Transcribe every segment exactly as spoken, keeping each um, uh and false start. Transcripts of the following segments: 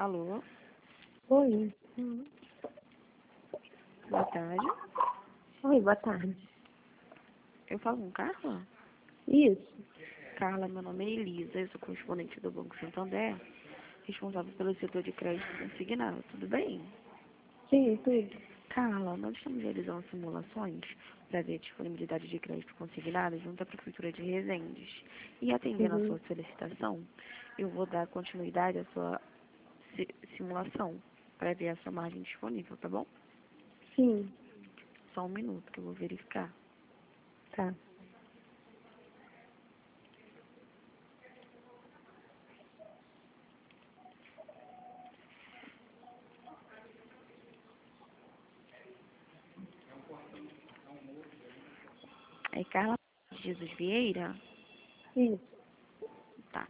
Alô? Oi. Hum. Boa tarde. Oi, boa tarde. Eu falo com Carla? Isso. Carla, meu nome é Elisa, eu sou correspondente do Banco Santander, responsável pelo setor de crédito consignado. Tudo bem? Sim, tudo. Carla, nós estamos realizando simulações para ver a disponibilidade de crédito consignado junto à Prefeitura de Resendes. E atendendo a Uhum. sua solicitação, eu vou dar continuidade à sua si simulação para ver a sua margem disponível, tá bom? Sim. Só um minuto que eu vou verificar. Tá. É Carla Jesus Vieira? Isso. Tá.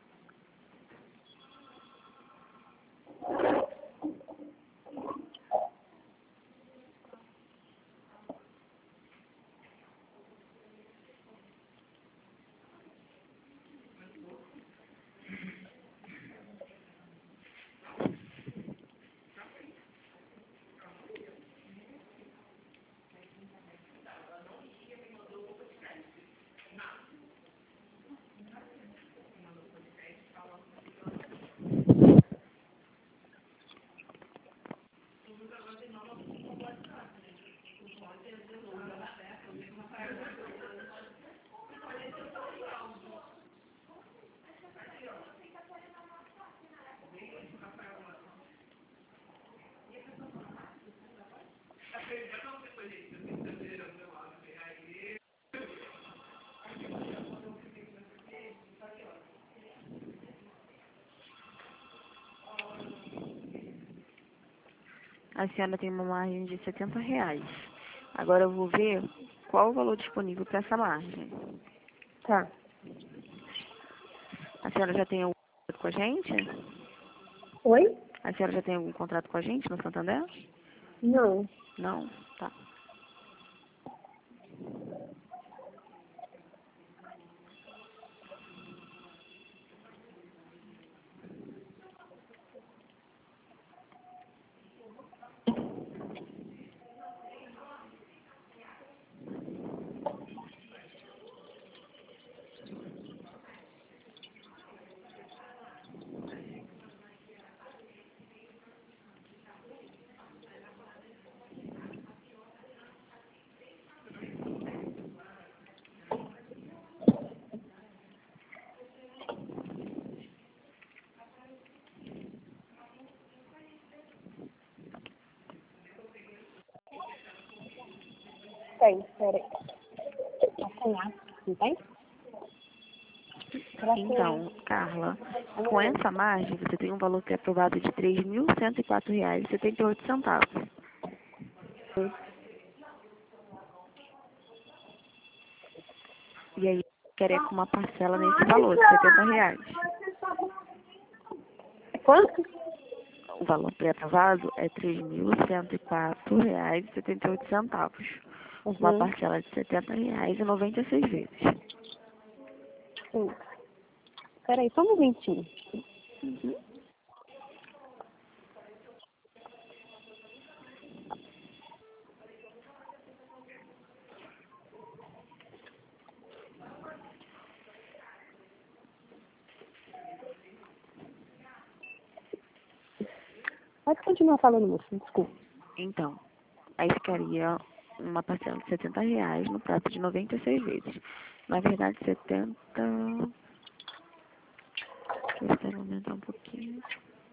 A senhora tem uma margem de setenta reais. Agora eu vou ver qual o valor disponível para essa margem. Tá. A senhora já tem algum contrato com a gente? Oi? A senhora já tem algum contrato com a gente no Santander? Não. Não? Tá. Tem, peraí. Apanhar, não tem? Então, Carla, com essa margem você tem um valor pré-aprovado de três mil cento e quatro reais e setenta e oito centavos. E aí, querer com uma parcela nesse valor de setenta reais. Quanto? O valor pré-aprovado é três mil cento e quatro reais e setenta e oito centavos. Uma Uhum. parcela de setenta reais e noventa e seis vezes. Sim. Peraí, só um momentinho. Uhum. Pode continuar falando, moça, desculpa. Então, aí ficaria uma parcela de setenta reais no prazo de noventa e seis vezes. Na verdade, setenta... Deixa eu aumentar um pouquinho.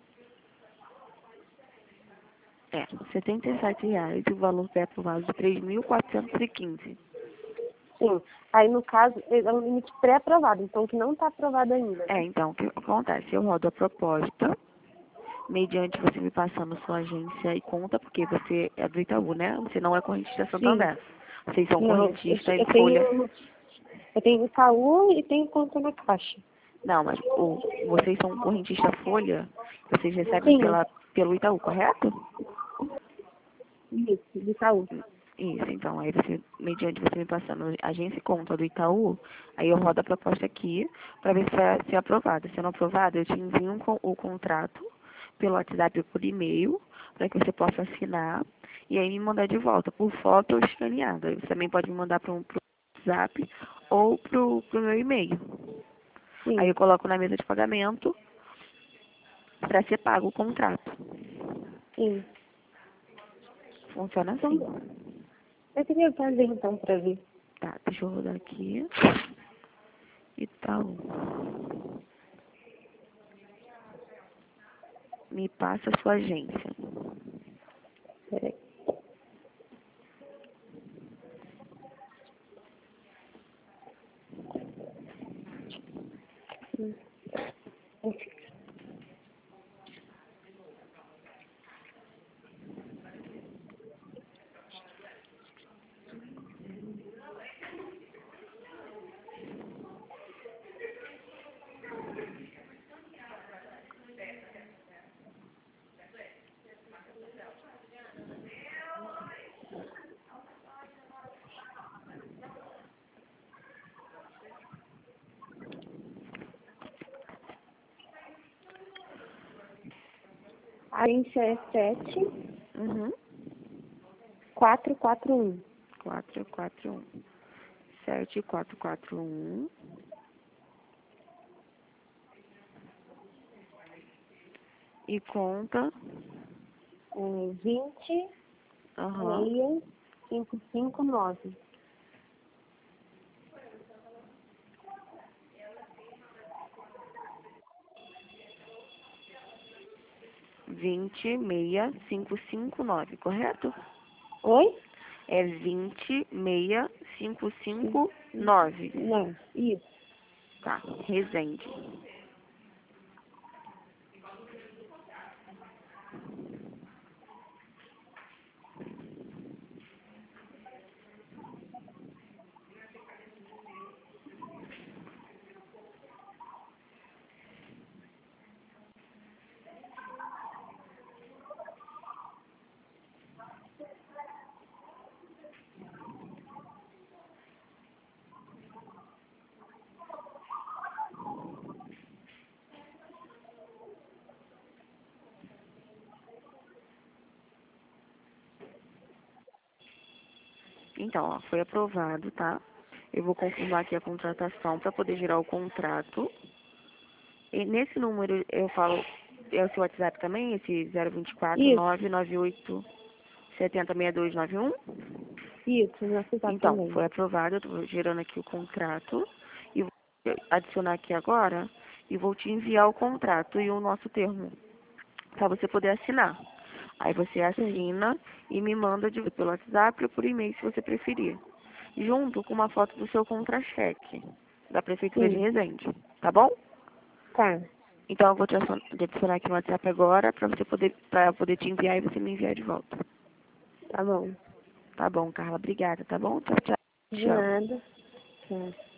É, setenta e sete reais e o valor pré-aprovado de três mil quatrocentos e quinze. Sim. Aí, no caso, é um limite pré-aprovado, então que não está aprovado ainda. É, então, o que acontece? Eu rodo a proposta, mediante você me passando sua agência e conta, porque você é do Itaú, né? Você não é correntista Sim. Santander. Vocês são Não, eu, correntista eu e folha. tenho. Eu tenho Itaú e tenho conta na Caixa. Não, mas o, vocês são correntista folha, vocês recebem Sim. pela, pelo Itaú, correto? Isso, de Itaú. Isso, então, aí você, mediante você me passando agência e conta do Itaú, aí eu rodo a proposta aqui para ver se vai ser aprovada. Se não aprovada, eu te envio um con- o contrato pelo WhatsApp ou por e-mail, para que você possa assinar e aí me mandar de volta, por foto ou escaneada. Você também pode me mandar para o WhatsApp ou para o meu e-mail. Aí Sim. eu coloco na mesa de pagamento para ser pago o contrato. Sim. Funciona Então, assim. eu queria fazer então para ver. Tá, deixa eu rodar aqui. Itaú. Me passa a sua agência. Peraí. Hum. A agência é sete Uhum. quatro quatro um. quatro quatro um. sete quatro quatro um. E conta. É vinte, Aham. seis, cinco cinco nove. vinte, seis, cinco cinco nove, correto? Oi? É vinte, seis, cinco Sim. cinco nove. Não, isso. Tá, Resende. Então, ó, foi aprovado, tá? Eu vou confirmar aqui a contratação para poder gerar o contrato. E nesse número eu falo, é o seu WhatsApp também, esse zero vinte e quatro, Isso, nove nove oito, sete zero seis dois nove um? isso, no WhatsApp Então, também. foi aprovado, eu estou gerando aqui o contrato e vou adicionar aqui agora e vou te enviar o contrato e o nosso termo para você poder assinar. Aí você Sim, assina e me manda de, pelo WhatsApp ou por e-mail se você preferir. Junto com uma foto do seu contra-cheque da Prefeitura de sim, Resende, tá bom? tá, Então eu vou te acion- te adicionar aqui no WhatsApp agora para você poder, para poder te enviar e você me enviar de volta. tá bom. Tá bom, Carla, obrigada, tá bom? Tchau, tchau. De Te amo. nada. Tá.